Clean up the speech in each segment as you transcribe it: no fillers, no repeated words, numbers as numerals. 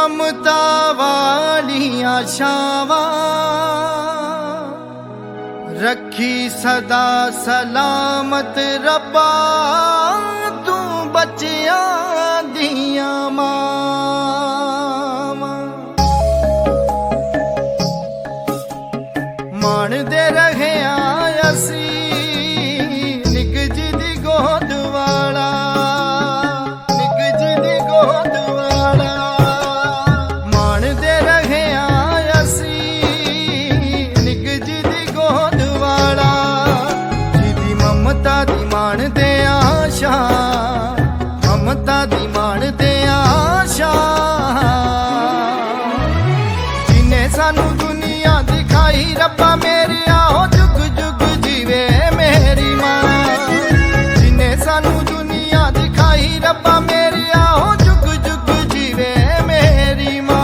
ममता वालियां छावां रखी सदा सलामत रब्बा तू बच्चियां दियां मावां। माणदे रहे असी निगज दी गोद वाला, निगज दी गोद वाला। माणदे रहे असी निगज दी गोद वाला, जिदी ममता दी माणदे आशा, ममता दी माणदे आशा। जिन्ने सानू दुनिया दिखाई रब्बा मेरी आओ जुग जुग जीवे मेरी मां। जिन्ने सानू दुनिया दिखाई रब्बा मेरी आओ जुग जुग जीवे मेरी मां।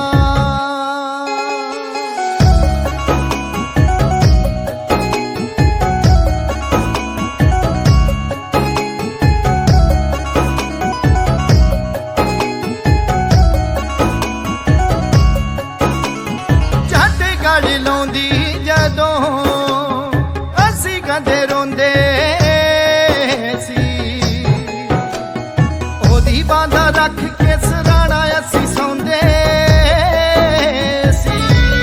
झट गल लाउंदी जदों असी कदे रोंदे सी, ओदी बांधा रख के सराणा असी सौंदे सी।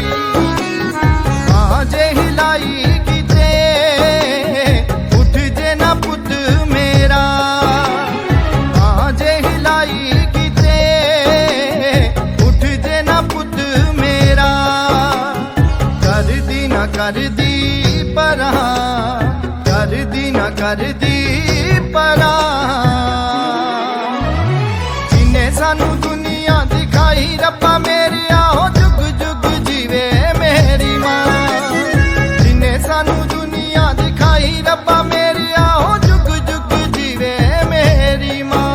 मां जे हिलाई किते उठ जे ना पुत मेरा, मां जे हिलाई किते उठ जे ना पुत मेरा। करदी ना करदी परा, करदी ना करदी परा। जिन्ने सानू दुनिया दिखाई रब्बा मेरी आओ जुग जुग जीवे मेरी मां। जिन्ने सानू दुनिया दिखाई रब्बा मेरी आओ जुग जुग जीवे मेरी मां।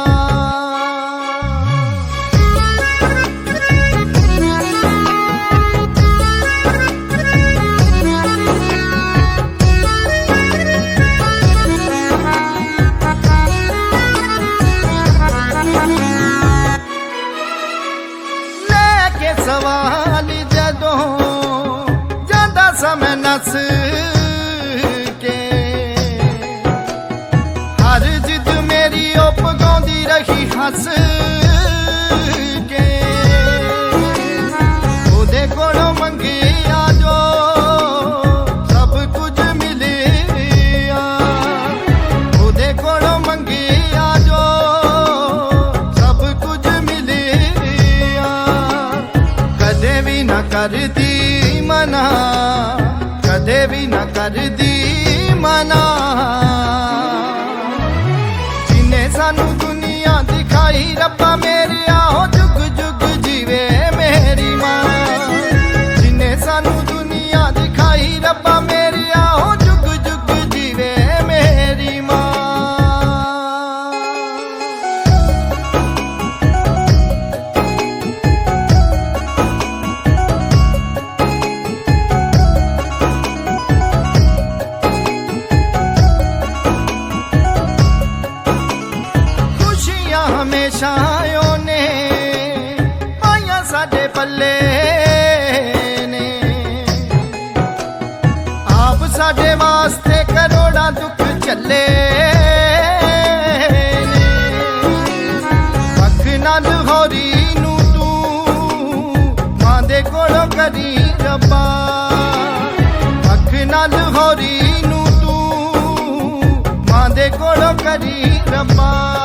सवाल जदों जादा समय नस के, हर जिद मेरी ओ पगाउंदी रही हस के। ओदे कोलों मंगी आजो सब कुछ मिलिया, ओदे कोलों मंगी आजो सब कुछ मिलिया। कदे भी ना करदी मना, कदे भी ना करदी मना। जिन्ने सानू दुनिया दिखाई रब्बा मेरी आओ जुग जुग जीवे मेरी मां। जिन्ने सानू दुनिया दिखाई रब्बा मेरी आओ जुग जुग जीवे मेरी मां। हमेशा ओने पाइया साडे पल्ले ने, आप साडे वास्ते करोड़ा दुख चले ने। पख नाल होरी नू तू मां दे कोलों करी रब्बा, पख नाल होरी नू तू मां दे कोलों करी रब्बा।